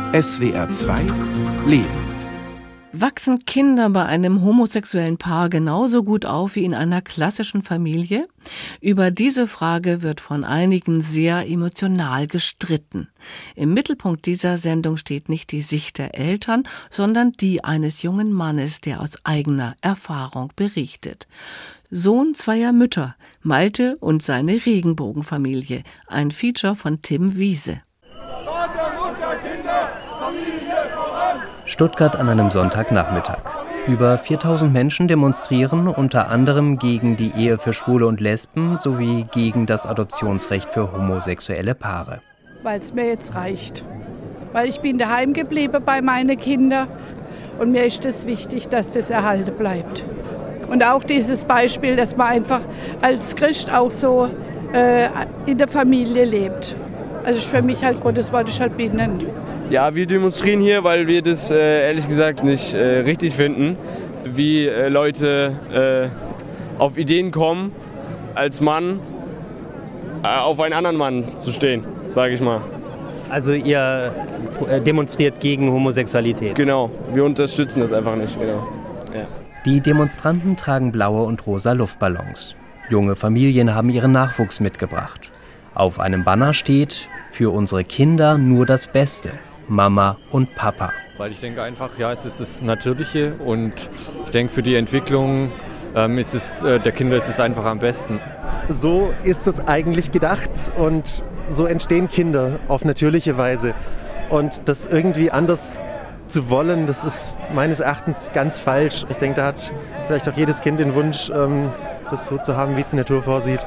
SWR 2 Leben. Wachsen Kinder bei einem homosexuellen Paar genauso gut auf wie in einer klassischen Familie? Über diese Frage wird von einigen sehr emotional gestritten. Im Mittelpunkt dieser Sendung steht nicht die Sicht der Eltern, sondern die eines jungen Mannes, der aus eigener Erfahrung berichtet. Sohn zweier Mütter, Malte und seine Regenbogenfamilie. Ein Feature von Tim Wiese. Vater, Mutter, Kinder, Familie voran! Stuttgart an einem Sonntagnachmittag. Über 4000 Menschen demonstrieren unter anderem gegen die Ehe für Schwule und Lesben sowie gegen das Adoptionsrecht für homosexuelle Paare. Weil es mir jetzt reicht. Weil ich bin daheim geblieben bei meinen Kindern und mir ist es wichtig, dass das erhalten bleibt. Und auch dieses Beispiel, dass man einfach als Christ auch so in der Familie lebt. Also für mich halt Gottes Wort ist halt bindend. Ja, wir demonstrieren hier, weil wir das ehrlich gesagt nicht richtig finden, wie Leute auf Ideen kommen, als Mann auf einen anderen Mann zu stehen, sage ich mal. Also ihr demonstriert gegen Homosexualität? Genau, wir unterstützen das einfach nicht. Genau. Ja. Die Demonstranten tragen blaue und rosa Luftballons. Junge Familien haben ihren Nachwuchs mitgebracht. Auf einem Banner steht: Für unsere Kinder nur das Beste. Mama und Papa. Weil ich denke einfach, ja, es ist das Natürliche und ich denke, für die Entwicklung ist es der Kinder ist es einfach am besten. So ist es eigentlich gedacht und so entstehen Kinder auf natürliche Weise. Und das irgendwie anders zu wollen, das ist meines Erachtens ganz falsch. Ich denke, da hat vielleicht auch jedes Kind den Wunsch, das so zu haben, wie es die Natur vorsieht.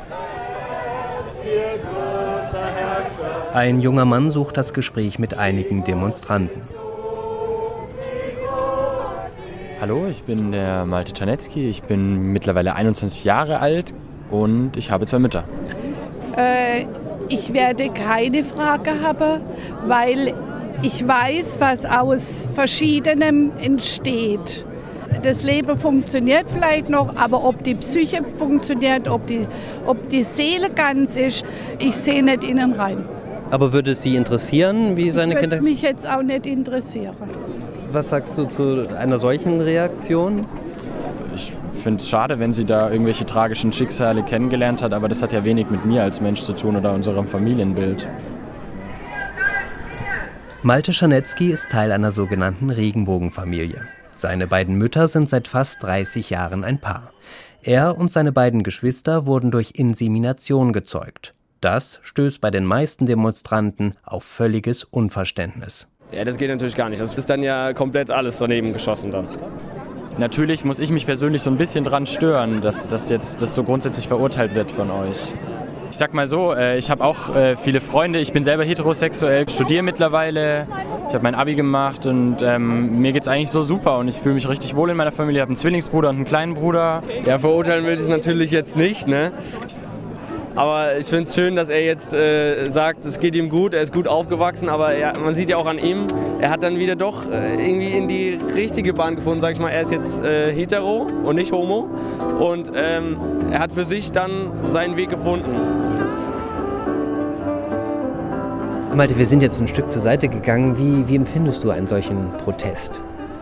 Ein junger Mann sucht das Gespräch mit einigen Demonstranten. Hallo, ich bin der Malte Czarnecki. Ich bin mittlerweile 21 Jahre alt und ich habe 2 Mütter. Ich werde keine Frage haben, weil ich weiß, was aus Verschiedenem entsteht. Das Leben funktioniert vielleicht noch, aber ob die Psyche funktioniert, ob die Seele ganz ist, ich sehe nicht innen rein. Aber würde es Sie interessieren, wie seine Kinder... Würde mich jetzt auch nicht interessieren. Was sagst du zu einer solchen Reaktion? Ich finde es schade, wenn sie da irgendwelche tragischen Schicksale kennengelernt hat, aber das hat ja wenig mit mir als Mensch zu tun oder unserem Familienbild. Malte Czarnecki ist Teil einer sogenannten Regenbogenfamilie. Seine beiden Mütter sind seit fast 30 Jahren ein Paar. Er und seine beiden Geschwister wurden durch Insemination gezeugt. Das stößt bei den meisten Demonstranten auf völliges Unverständnis. Ja, das geht natürlich gar nicht. Das ist dann ja komplett alles daneben geschossen dann. Natürlich muss ich mich persönlich so ein bisschen dran stören, dass das jetzt so grundsätzlich verurteilt wird von euch. Ich sag mal so, ich habe auch viele Freunde, ich bin selber heterosexuell, studiere mittlerweile, ich habe mein Abi gemacht und mir geht's eigentlich so super und ich fühle mich richtig wohl in meiner Familie. Ich habe einen Zwillingsbruder und einen kleinen Bruder. Ja, verurteilen will ich es natürlich jetzt nicht, ne? Aber ich finde es schön, dass er jetzt sagt, es geht ihm gut, er ist gut aufgewachsen, aber man sieht ja auch an ihm, er hat dann wieder doch irgendwie in die richtige Bahn gefunden, sag ich mal, er ist jetzt hetero und nicht homo und er hat für sich dann seinen Weg gefunden. Malte, wir sind jetzt ein Stück zur Seite gegangen. Wie empfindest du einen solchen Protest?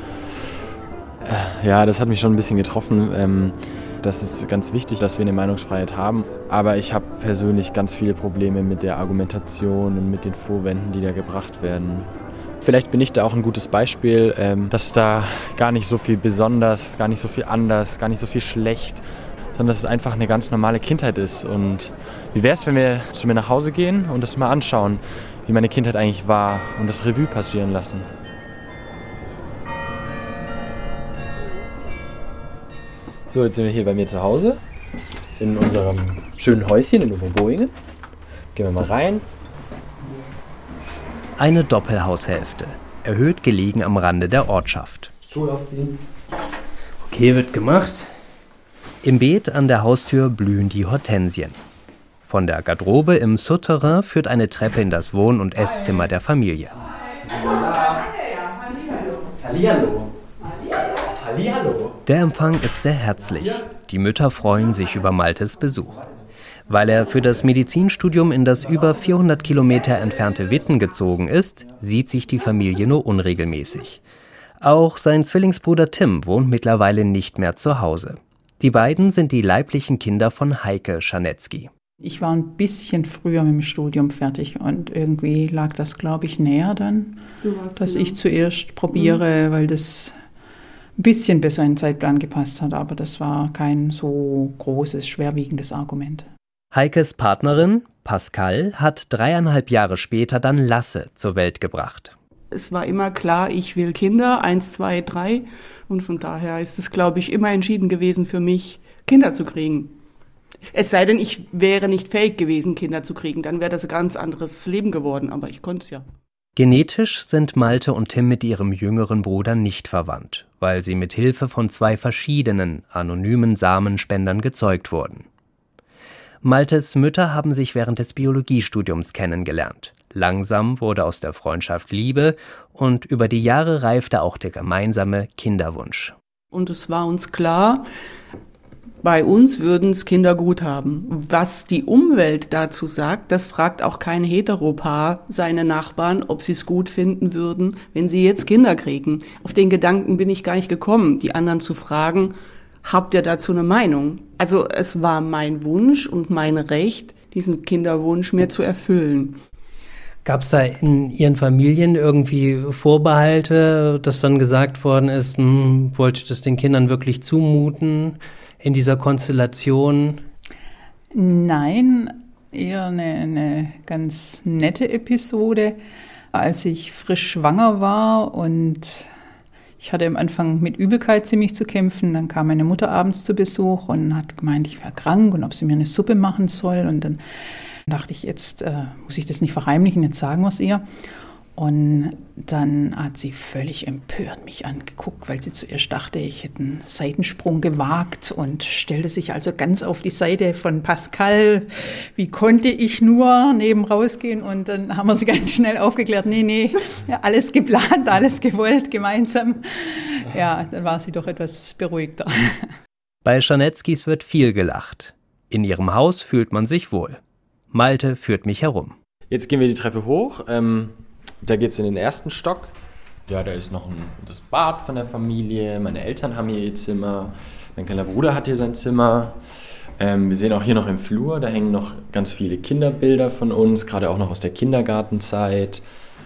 Ja, das hat mich schon ein bisschen getroffen. Das ist ganz wichtig, dass wir eine Meinungsfreiheit haben. Aber ich habe persönlich ganz viele Probleme mit der Argumentation und mit den Vorwänden, die da gebracht werden. Vielleicht bin ich da auch ein gutes Beispiel, dass da gar nicht so viel besonders, gar nicht so viel anders, gar nicht so viel schlecht, sondern dass es einfach eine ganz normale Kindheit ist. Und wie wäre es, wenn wir zu mir nach Hause gehen und das mal anschauen, wie meine Kindheit eigentlich war und das Revue passieren lassen? So, jetzt sind wir hier bei mir zu Hause, in unserem schönen Häuschen in Oberboingen. Gehen wir mal rein. Eine Doppelhaushälfte, erhöht gelegen am Rande der Ortschaft. Schuhe ausziehen. Okay, wird gemacht. Im Beet an der Haustür blühen die Hortensien. Von der Garderobe im Souterrain führt eine Treppe in das Wohn- und Esszimmer der Familie. Hallihallo. Hallihallo. Der Empfang ist sehr herzlich. Die Mütter freuen sich über Maltes Besuch. Weil er für das Medizinstudium in das über 400 Kilometer entfernte Witten gezogen ist, sieht sich die Familie nur unregelmäßig. Auch sein Zwillingsbruder Tim wohnt mittlerweile nicht mehr zu Hause. Die beiden sind die leiblichen Kinder von Heike Scharnetzky. Ich war ein bisschen früher mit dem Studium fertig und irgendwie lag das, glaube ich, näher dann, dass ich zuerst probiere, weil das ein bisschen besser in den Zeitplan gepasst hat. Aber das war kein so großes, schwerwiegendes Argument. Heikes Partnerin, Pascal, hat 3,5 Jahre später dann Lasse zur Welt gebracht. Es war immer klar, ich will Kinder, 1, 2, 3. Und von daher ist es, glaube ich, immer entschieden gewesen für mich, Kinder zu kriegen. Es sei denn, ich wäre nicht fähig gewesen, Kinder zu kriegen. Dann wäre das ein ganz anderes Leben geworden, aber ich konnte es ja. Genetisch sind Malte und Tim mit ihrem jüngeren Bruder nicht verwandt, weil sie mit Hilfe von 2 verschiedenen, anonymen Samenspendern gezeugt wurden. Maltes Mütter haben sich während des Biologiestudiums kennengelernt. Langsam wurde aus der Freundschaft Liebe und über die Jahre reifte auch der gemeinsame Kinderwunsch. Und es war uns klar, bei uns würden es Kinder gut haben. Was die Umwelt dazu sagt, das fragt auch kein Heteropaar seine Nachbarn, ob sie es gut finden würden, wenn sie jetzt Kinder kriegen. Auf den Gedanken bin ich gar nicht gekommen, die anderen zu fragen, habt ihr dazu eine Meinung? Also es war mein Wunsch und mein Recht, diesen Kinderwunsch mir zu erfüllen. Gab es da in Ihren Familien irgendwie Vorbehalte, dass dann gesagt worden ist, wollt ihr das den Kindern wirklich zumuten in dieser Konstellation? Nein, eher eine ganz nette Episode. Als ich frisch schwanger war und ich hatte am Anfang mit Übelkeit ziemlich zu kämpfen, dann kam meine Mutter abends zu Besuch und hat gemeint, ich wäre krank und ob sie mir eine Suppe machen soll. Und dann dachte ich, jetzt muss ich das nicht verheimlichen, jetzt sagen wir es ihr. Und dann hat sie völlig empört mich angeguckt, weil sie zuerst dachte, ich hätte einen Seitensprung gewagt und stellte sich also ganz auf die Seite von Pascal. Wie konnte ich nur neben rausgehen? Und dann haben wir sie ganz schnell aufgeklärt, nee, ja, alles geplant, alles gewollt, gemeinsam. Ja, dann war sie doch etwas beruhigter. Bei Scharnetzkys wird viel gelacht. In ihrem Haus fühlt man sich wohl. Malte führt mich herum. Jetzt gehen wir die Treppe hoch. Da geht es in den ersten Stock. Ja, da ist noch das Bad von der Familie. Meine Eltern haben hier ihr Zimmer. Mein kleiner Bruder hat hier sein Zimmer. Wir sehen auch hier noch im Flur, da hängen noch ganz viele Kinderbilder von uns, gerade auch noch aus der Kindergartenzeit.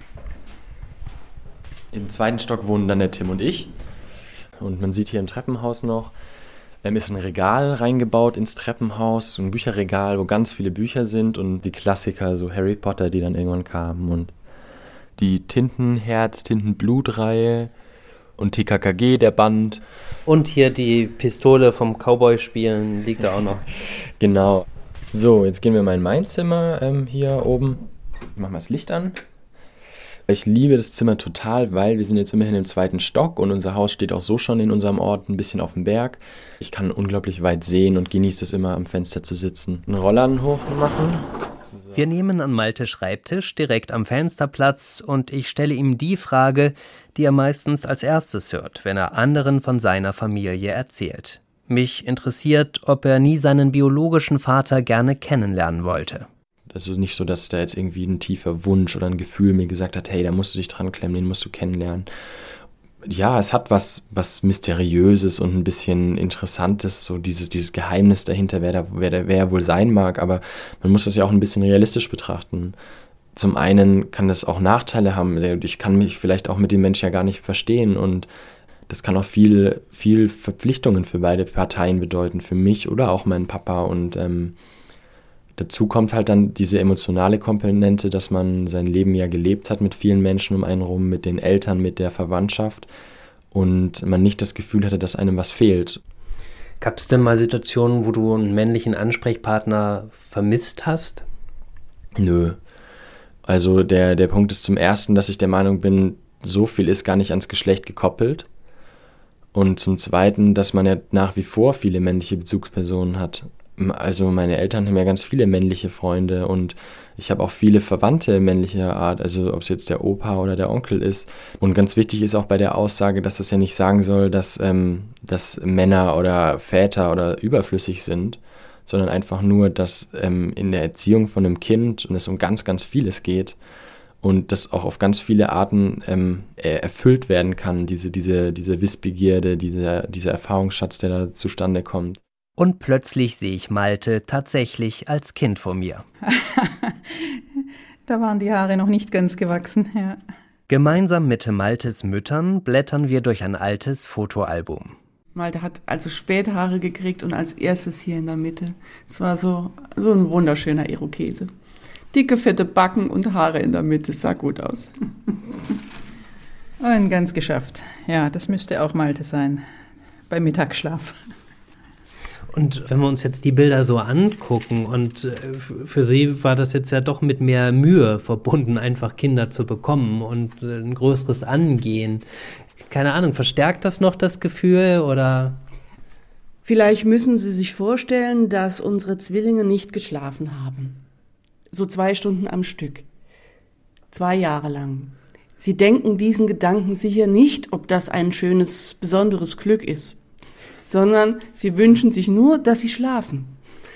Im zweiten Stock wohnen dann der Tim und ich. Und man sieht hier im Treppenhaus noch, ist ein Regal reingebaut ins Treppenhaus, so ein Bücherregal, wo ganz viele Bücher sind und die Klassiker, so Harry Potter, die dann irgendwann kamen und die Tintenblut-Reihe und TKKG, der Band. Und hier die Pistole vom Cowboy-Spielen liegt da auch noch. Genau. So, jetzt gehen wir mal in mein Zimmer hier oben. Ich mach mal das Licht an. Ich liebe das Zimmer total, weil wir sind jetzt immerhin im 2. Stock und unser Haus steht auch so schon in unserem Ort ein bisschen auf dem Berg. Ich kann unglaublich weit sehen und genieße es immer, am Fenster zu sitzen. Einen Rollladen hochmachen. Wir nehmen an Maltes Schreibtisch direkt am Fenster Platz und ich stelle ihm die Frage, die er meistens als erstes hört, wenn er anderen von seiner Familie erzählt. Mich interessiert, ob er nie seinen biologischen Vater gerne kennenlernen wollte. Also nicht so, dass da jetzt irgendwie ein tiefer Wunsch oder ein Gefühl mir gesagt hat, hey, da musst du dich dran klemmen, den musst du kennenlernen. Ja, es hat was Mysteriöses und ein bisschen Interessantes, so dieses Geheimnis dahinter, wer er wohl sein mag, aber man muss das ja auch ein bisschen realistisch betrachten. Zum einen kann das auch Nachteile haben, ich kann mich vielleicht auch mit dem Menschen ja gar nicht verstehen und das kann auch viel Verpflichtungen für beide Parteien bedeuten, für mich oder auch meinen Papa und dazu kommt halt dann diese emotionale Komponente, dass man sein Leben ja gelebt hat mit vielen Menschen um einen rum, mit den Eltern, mit der Verwandtschaft und man nicht das Gefühl hatte, dass einem was fehlt. Gab es denn mal Situationen, wo du einen männlichen Ansprechpartner vermisst hast? Nö. Also der Punkt ist zum Ersten, dass ich der Meinung bin, so viel ist gar nicht ans Geschlecht gekoppelt. Und zum Zweiten, dass man ja nach wie vor viele männliche Bezugspersonen hat. Also meine Eltern haben ja ganz viele männliche Freunde und ich habe auch viele Verwandte männlicher Art, also ob es jetzt der Opa oder der Onkel ist. Und ganz wichtig ist auch bei der Aussage, dass das ja nicht sagen soll, dass Männer oder Väter oder überflüssig sind, sondern einfach nur, dass in der Erziehung von einem Kind es um ganz, ganz vieles geht und das auch auf ganz viele Arten erfüllt werden kann, diese Wissbegierde, dieser Erfahrungsschatz, der da zustande kommt. Und plötzlich sehe ich Malte tatsächlich als Kind vor mir. Da waren die Haare noch nicht ganz gewachsen, ja. Gemeinsam mit Maltes Müttern blättern wir durch ein altes Fotoalbum. Malte hat also spät Haare gekriegt und als erstes hier in der Mitte. Es war so ein wunderschöner Irokese. Dicke, fette Backen und Haare in der Mitte, sah gut aus. Und ganz geschafft. Ja, das müsste auch Malte sein, beim Mittagsschlaf. Und wenn wir uns jetzt die Bilder so angucken und für Sie war das jetzt ja doch mit mehr Mühe verbunden, einfach Kinder zu bekommen und ein größeres Angehen. Keine Ahnung, verstärkt das noch das Gefühl oder? Vielleicht müssen Sie sich vorstellen, dass unsere Zwillinge nicht geschlafen haben. So 2 Stunden am Stück. 2 Jahre lang. Sie denken diesen Gedanken sicher nicht, ob das ein schönes, besonderes Glück ist, sondern sie wünschen sich nur, dass sie schlafen.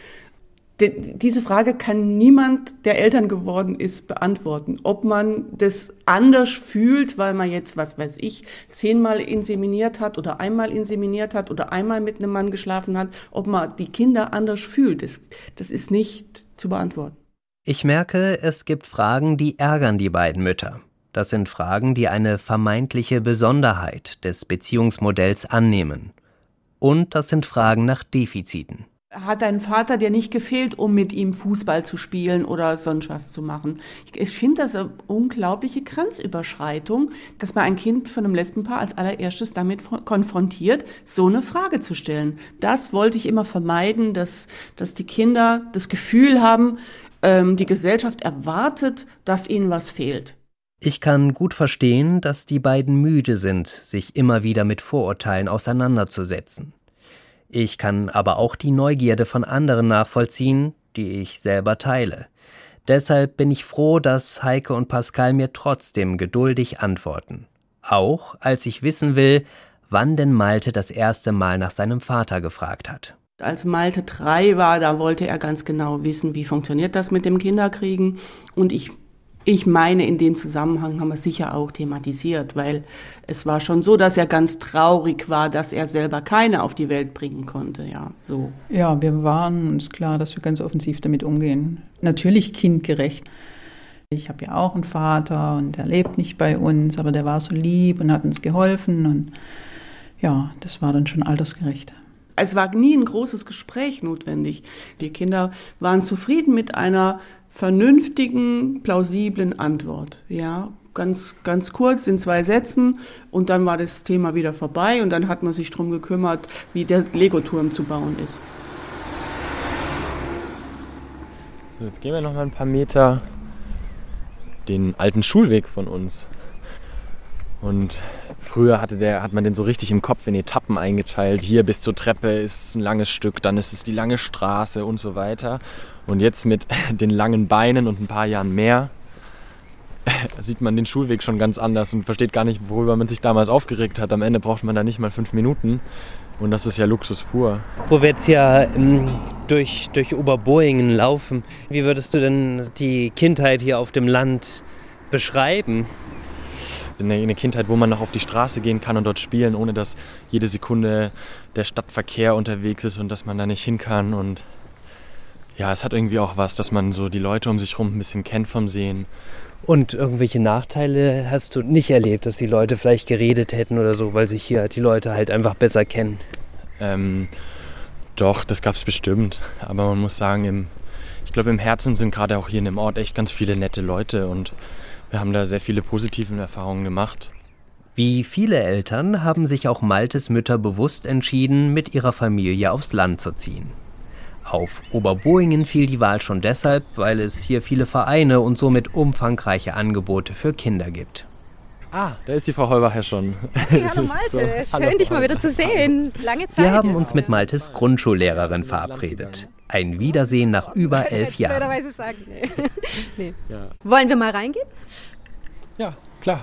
Diese Frage kann niemand, der Eltern geworden ist, beantworten. Ob man das anders fühlt, weil man jetzt, 10-mal inseminiert hat oder einmal inseminiert hat oder einmal mit einem Mann geschlafen hat, ob man die Kinder anders fühlt, das ist nicht zu beantworten. Ich merke, es gibt Fragen, die ärgern die beiden Mütter. Das sind Fragen, die eine vermeintliche Besonderheit des Beziehungsmodells annehmen. Und das sind Fragen nach Defiziten. Hat ein Vater dir nicht gefehlt, um mit ihm Fußball zu spielen oder sonst was zu machen? Ich finde das eine unglaubliche Grenzüberschreitung, dass man ein Kind von einem Lesbenpaar als allererstes damit konfrontiert, so eine Frage zu stellen. Das wollte ich immer vermeiden, dass die Kinder das Gefühl haben, die Gesellschaft erwartet, dass ihnen was fehlt. Ich kann gut verstehen, dass die beiden müde sind, sich immer wieder mit Vorurteilen auseinanderzusetzen. Ich kann aber auch die Neugierde von anderen nachvollziehen, die ich selber teile. Deshalb bin ich froh, dass Heike und Pascal mir trotzdem geduldig antworten. Auch als ich wissen will, wann denn Malte das erste Mal nach seinem Vater gefragt hat. Als Malte 3 war, da wollte er ganz genau wissen, wie funktioniert das mit dem Kinderkriegen. Und ich meine, in dem Zusammenhang haben wir sicher auch thematisiert, weil es war schon so, dass er ganz traurig war, dass er selber keine auf die Welt bringen konnte. Ja, so. Ja, wir waren uns klar, dass wir ganz offensiv damit umgehen. Natürlich kindgerecht. Ich habe ja auch einen Vater und der lebt nicht bei uns, aber der war so lieb und hat uns geholfen. Und ja, das war dann schon altersgerecht. Es war nie ein großes Gespräch notwendig. Die Kinder waren zufrieden mit einer vernünftigen, plausiblen Antwort. Ja, ganz kurz in 2 Sätzen und dann war das Thema wieder vorbei und dann hat man sich darum gekümmert, wie der Lego-Turm zu bauen ist. So, jetzt gehen wir noch mal ein paar Meter den alten Schulweg von uns. Und früher hat man den so richtig im Kopf in Etappen eingeteilt. Hier bis zur Treppe ist ein langes Stück, dann ist es die lange Straße und so weiter. Und jetzt mit den langen Beinen und ein paar Jahren mehr sieht man den Schulweg schon ganz anders und versteht gar nicht, worüber man sich damals aufgeregt hat. Am Ende braucht man da nicht mal 5 Minuten und das ist ja Luxus pur. Wo wir jetzt ja durch Oberboingen laufen, wie würdest du denn die Kindheit hier auf dem Land beschreiben? Eine Kindheit, wo man noch auf die Straße gehen kann und dort spielen, ohne dass jede Sekunde der Stadtverkehr unterwegs ist und dass man da nicht hin kann. Und ja, es hat irgendwie auch was, dass man so die Leute um sich herum ein bisschen kennt vom Sehen. Und irgendwelche Nachteile hast du nicht erlebt, dass die Leute vielleicht geredet hätten oder so, weil sich hier die Leute halt einfach besser kennen? Doch, das gab es bestimmt. Aber man muss sagen, ich glaube, im Herzen sind gerade auch hier in dem Ort echt ganz viele nette Leute und wir haben da sehr viele positive Erfahrungen gemacht. Wie viele Eltern haben sich auch Maltes Mütter bewusst entschieden, mit ihrer Familie aufs Land zu ziehen. Auf Oberboingen fiel die Wahl schon deshalb, weil es hier viele Vereine und somit umfangreiche Angebote für Kinder gibt. Ah, da ist die Frau Heubacher schon. Hey, hallo Malte, schön dich mal wieder zu sehen. Lange Zeit. Wir haben uns mit Maltes Grundschullehrerin verabredet. Ein Wiedersehen nach über 11 Jahren. Nee. Ja. Wollen wir mal reingehen? Ja, klar.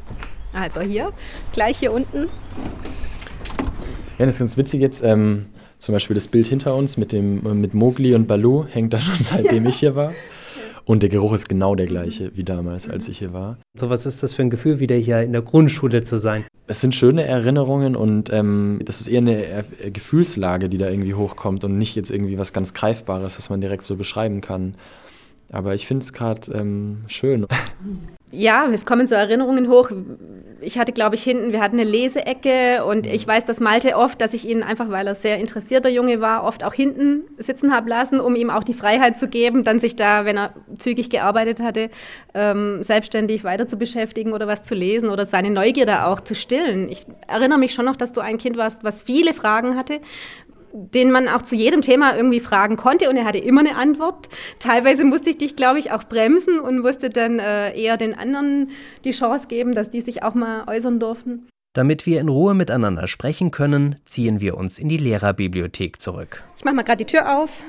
Also hier, gleich hier unten. Ja, das ist ganz witzig jetzt. Zum Beispiel das Bild hinter uns mit Mowgli und Baloo hängt da schon seitdem ich hier war. Und der Geruch ist genau der gleiche wie damals, als ich hier war. So, was ist das für ein Gefühl, wieder hier in der Grundschule zu sein? Es sind schöne Erinnerungen und das ist eher eine Gefühlslage, die da irgendwie hochkommt und nicht jetzt irgendwie was ganz Greifbares, was man direkt so beschreiben kann. Aber ich finde es gerade schön. Ja, es kommen so Erinnerungen hoch. Ich hatte, glaube ich, wir hatten eine Leseecke und ich weiß, dass Malte oft, dass ich ihn einfach, weil er sehr interessierter Junge war, oft auch hinten sitzen habe lassen, um ihm auch die Freiheit zu geben, dann sich da, wenn er zügig gearbeitet hatte, selbstständig weiter zu beschäftigen oder was zu lesen oder seine Neugierde auch zu stillen. Ich erinnere mich schon noch, dass du ein Kind warst, was viele Fragen hatte, den man auch zu jedem Thema irgendwie fragen konnte und er hatte immer eine Antwort. Teilweise musste ich dich, glaube ich, auch bremsen und musste dann eher den anderen die Chance geben, dass die sich auch mal äußern durften. Damit wir in Ruhe miteinander sprechen können, ziehen wir uns in die Lehrerbibliothek zurück. Ich mache mal gerade die Tür auf.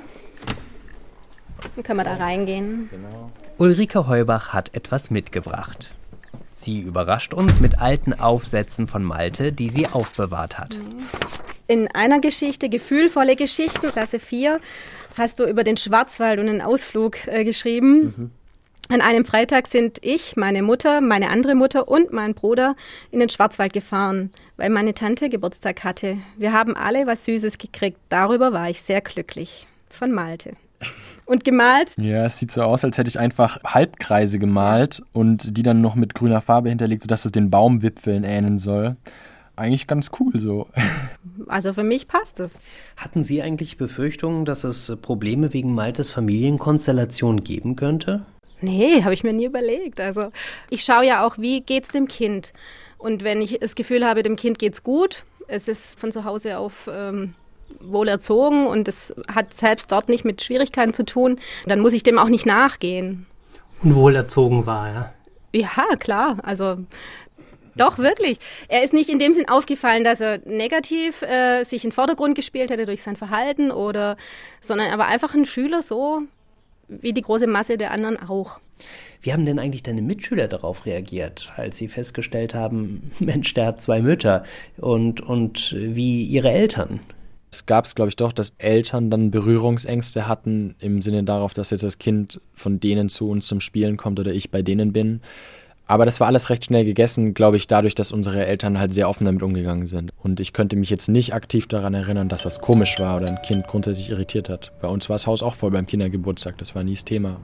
Dann können wir da reingehen. Genau. Ulrike Heubach hat etwas mitgebracht. Sie überrascht uns mit alten Aufsätzen von Malte, die sie aufbewahrt hat. In einer Geschichte, Gefühlvolle Geschichten, Klasse 4, hast du über den Schwarzwald und einen Ausflug geschrieben. An einem Freitag sind ich, meine Mutter, meine andere Mutter und mein Bruder in den Schwarzwald gefahren, weil meine Tante Geburtstag hatte. Wir haben alle was Süßes gekriegt. Darüber war ich sehr glücklich. Von Malte. Und gemalt? Ja, es sieht so aus, als hätte ich einfach Halbkreise gemalt und die dann noch mit grüner Farbe hinterlegt, sodass es den Baumwipfeln ähneln soll. Eigentlich ganz cool so. Also für mich passt es. Hatten Sie eigentlich Befürchtungen, dass es Probleme wegen Maltes Familienkonstellation geben könnte? Nee, habe ich mir nie überlegt. Also ich schaue ja auch, wie geht's dem Kind? Und wenn ich das Gefühl habe, dem Kind geht's gut, es ist von zu Hause auf wohl erzogen und es hat selbst dort nicht mit Schwierigkeiten zu tun, dann muss ich dem auch nicht nachgehen. Und wohl erzogen war er? Ja, klar. Also doch, wirklich. Er ist nicht in dem Sinn aufgefallen, dass er negativ sich in den Vordergrund gespielt hätte durch sein Verhalten, sondern er war einfach ein Schüler, so wie die große Masse der anderen auch. Wie haben denn eigentlich deine Mitschüler darauf reagiert, als sie festgestellt haben, Mensch, der hat 2 Mütter und wie ihre Eltern? Es gab es, glaube ich, doch, dass Eltern dann Berührungsängste hatten, im Sinne darauf, dass jetzt das Kind von denen zu uns zum Spielen kommt oder ich bei denen bin. Aber das war alles recht schnell gegessen, glaube ich, dadurch, dass unsere Eltern halt sehr offen damit umgegangen sind. Und ich könnte mich jetzt nicht aktiv daran erinnern, dass das komisch war oder ein Kind grundsätzlich irritiert hat. Bei uns war das Haus auch voll beim Kindergeburtstag, das war nie das Thema.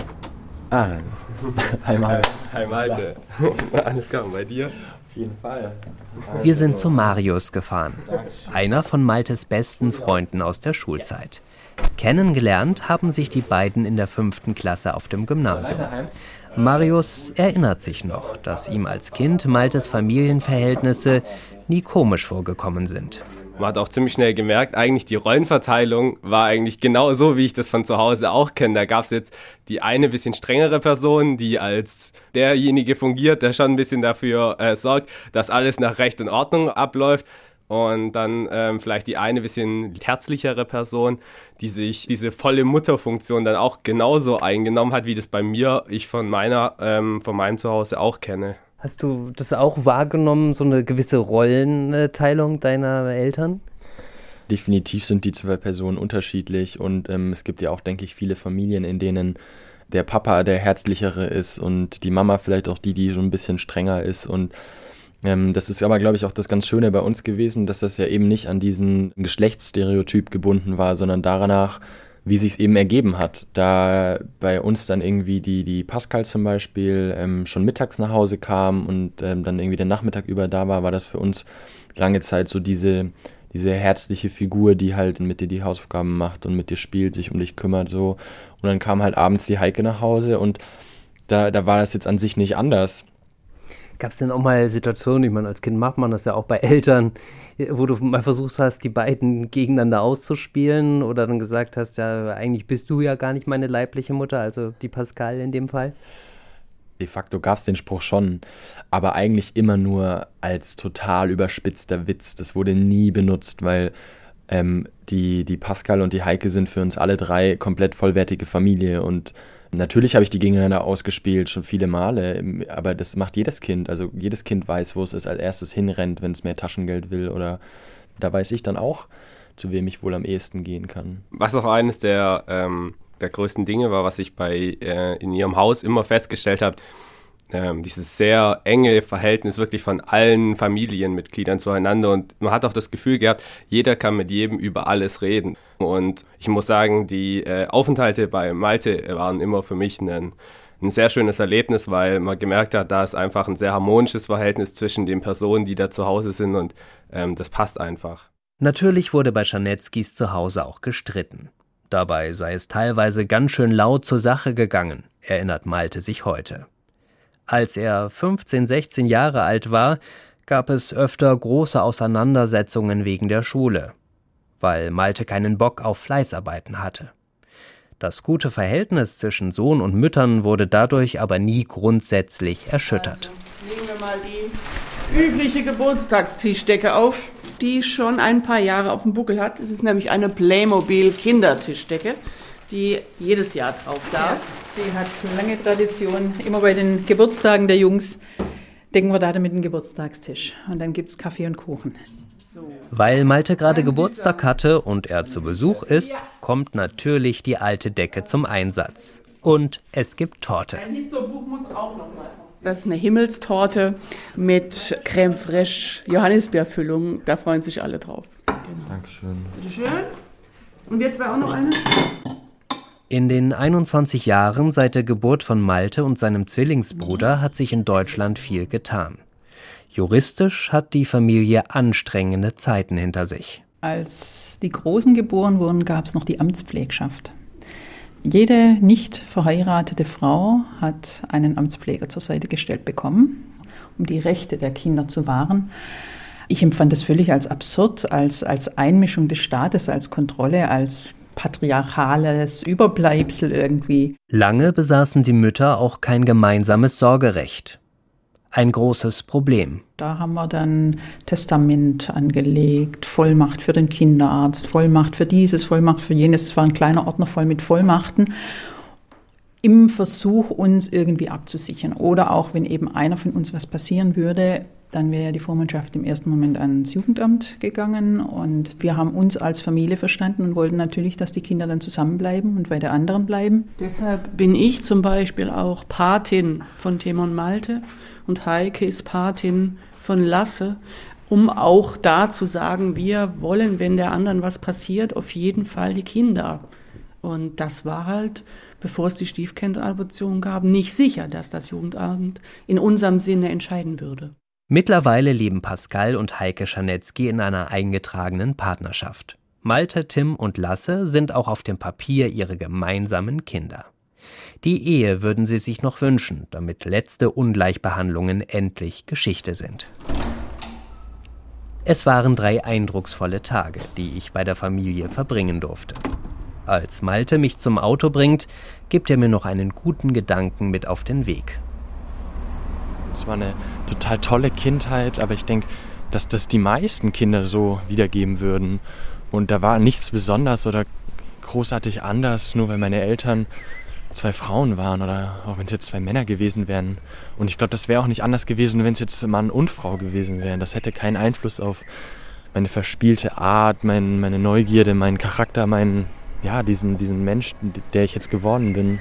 Hi Malte. Hi Malte. Alles klar, und bei dir? Auf jeden Fall. Wir sind zu Marius gefahren, einer von Maltes besten Freunden aus der Schulzeit. Kennengelernt haben sich die beiden in der 5. Klasse auf dem Gymnasium. Marius erinnert sich noch, dass ihm als Kind Maltes Familienverhältnisse nie komisch vorgekommen sind. Man hat auch ziemlich schnell gemerkt, eigentlich die Rollenverteilung war eigentlich genau so, wie ich das von zu Hause auch kenne. Da gab es jetzt die eine bisschen strengere Person, die als derjenige fungiert, der schon ein bisschen dafür sorgt, dass alles nach Recht und Ordnung abläuft. Und dann vielleicht die eine bisschen herzlichere Person, die sich diese volle Mutterfunktion dann auch genauso eingenommen hat, wie das bei mir, ich von meinem Zuhause auch kenne. Hast du das auch wahrgenommen, so eine gewisse Rollenteilung deiner Eltern? Definitiv sind die 2 Personen unterschiedlich und es gibt ja auch, denke ich, viele Familien, in denen der Papa der Herzlichere ist und die Mama vielleicht auch die so ein bisschen strenger ist und das ist aber, glaube ich, auch das ganz Schöne bei uns gewesen, dass das ja eben nicht an diesen Geschlechtsstereotyp gebunden war, sondern danach, wie sich es eben ergeben hat. Da bei uns dann irgendwie die Pascal zum Beispiel schon mittags nach Hause kam und dann irgendwie den Nachmittag über da war das für uns lange Zeit so diese herzliche Figur, die halt mit dir die Hausaufgaben macht und mit dir spielt, sich um dich kümmert so. Und dann kam halt abends die Heike nach Hause und da war das jetzt an sich nicht anders. Gab es denn auch mal Situationen, ich meine, als Kind macht man das ja auch bei Eltern, wo du mal versucht hast, die beiden gegeneinander auszuspielen oder dann gesagt hast, ja, eigentlich bist du ja gar nicht meine leibliche Mutter, also die Pascal in dem Fall? De facto gab es den Spruch schon, aber eigentlich immer nur als total überspitzter Witz. Das wurde nie benutzt, weil die Pascal und die Heike sind für uns alle 3 komplett vollwertige Familie und natürlich habe ich die gegeneinander ausgespielt, schon viele Male, aber das macht jedes Kind. Also jedes Kind weiß, wo es als erstes hinrennt, wenn es mehr Taschengeld will oder da weiß ich dann auch, zu wem ich wohl am ehesten gehen kann. Was auch eines der größten Dinge war, was ich in ihrem Haus immer festgestellt habe, dieses sehr enge Verhältnis wirklich von allen Familienmitgliedern zueinander, und man hat auch das Gefühl gehabt, jeder kann mit jedem über alles reden. Und ich muss sagen, die Aufenthalte bei Malte waren immer für mich ein sehr schönes Erlebnis, weil man gemerkt hat, da ist einfach ein sehr harmonisches Verhältnis zwischen den Personen, die da zu Hause sind, und das passt einfach. Natürlich wurde bei Czarneckis zu Hause auch gestritten. Dabei sei es teilweise ganz schön laut zur Sache gegangen, erinnert Malte sich heute. Als er 15, 16 Jahre alt war, gab es öfter große Auseinandersetzungen wegen der Schule, weil Malte keinen Bock auf Fleißarbeiten hatte. Das gute Verhältnis zwischen Sohn und Müttern wurde dadurch aber nie grundsätzlich erschüttert. Also, nehmen wir mal die übliche Geburtstagstischdecke auf, die schon ein paar Jahre auf dem Buckel hat. Es ist nämlich eine Playmobil-Kindertischdecke, die jedes Jahr drauf darf. Die hat lange Tradition. Immer bei den Geburtstagen der Jungs decken wir da mit dem Geburtstagstisch. Und dann gibt es Kaffee und Kuchen. Weil Malte gerade Geburtstag hatte und er zu Besuch ist, kommt natürlich die alte Decke zum Einsatz. Und es gibt Torte. Ein Histobuch muss auch noch mal. Das ist eine Himmelstorte mit Crème fraîche Johannisbeerfüllung. Da freuen sich alle drauf. Genau. Dankeschön. Bitteschön. Und wir zwei auch noch eine? In den 21 Jahren seit der Geburt von Malte und seinem Zwillingsbruder hat sich in Deutschland viel getan. Juristisch hat die Familie anstrengende Zeiten hinter sich. Als die Großen geboren wurden, gab es noch die Amtspflegschaft. Jede nicht verheiratete Frau hat einen Amtspfleger zur Seite gestellt bekommen, um die Rechte der Kinder zu wahren. Ich empfand das völlig als absurd, als Einmischung des Staates, als Kontrolle, als patriarchales Überbleibsel irgendwie. Lange besaßen die Mütter auch kein gemeinsames Sorgerecht. Ein großes Problem. Da haben wir dann Testament angelegt, Vollmacht für den Kinderarzt, Vollmacht für dieses, Vollmacht für jenes. Es war ein kleiner Ordner voll mit Vollmachten, im Versuch, uns irgendwie abzusichern. Oder auch, wenn eben einer von uns was passieren würde, dann wäre ja die Vormundschaft im ersten Moment ans Jugendamt gegangen. Und wir haben uns als Familie verstanden und wollten natürlich, dass die Kinder dann zusammenbleiben und bei der anderen bleiben. Deshalb bin ich zum Beispiel auch Patin von Tim und Malte. Und Heike ist Patin von Lasse, um auch da zu sagen, wir wollen, wenn der anderen was passiert, auf jeden Fall die Kinder. Und das war halt, bevor es die Stiefkindadoption gab, nicht sicher, dass das Jugendamt in unserem Sinne entscheiden würde. Mittlerweile leben Pascal und Heike Czarnecky in einer eingetragenen Partnerschaft. Malte, Tim und Lasse sind auch auf dem Papier ihre gemeinsamen Kinder. Die Ehe würden sie sich noch wünschen, damit letzte Ungleichbehandlungen endlich Geschichte sind. Es waren 3 eindrucksvolle Tage, die ich bei der Familie verbringen durfte. Als Malte mich zum Auto bringt, gibt er mir noch einen guten Gedanken mit auf den Weg. Es war eine total tolle Kindheit, aber ich denke, dass das die meisten Kinder so wiedergeben würden. Und da war nichts besonders oder großartig anders, nur weil meine Eltern 2 Frauen waren oder auch wenn es jetzt 2 Männer gewesen wären. Und ich glaube, das wäre auch nicht anders gewesen, wenn es jetzt Mann und Frau gewesen wären. Das hätte keinen Einfluss auf meine verspielte Art, meine Neugierde, meinen Charakter, diesen Mensch, der ich jetzt geworden bin.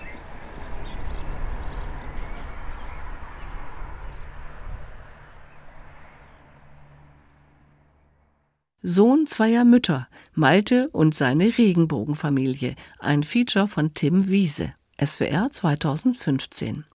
Sohn zweier Mütter, Malte und seine Regenbogenfamilie. Ein Feature von Tim Wiese. SWR 2015.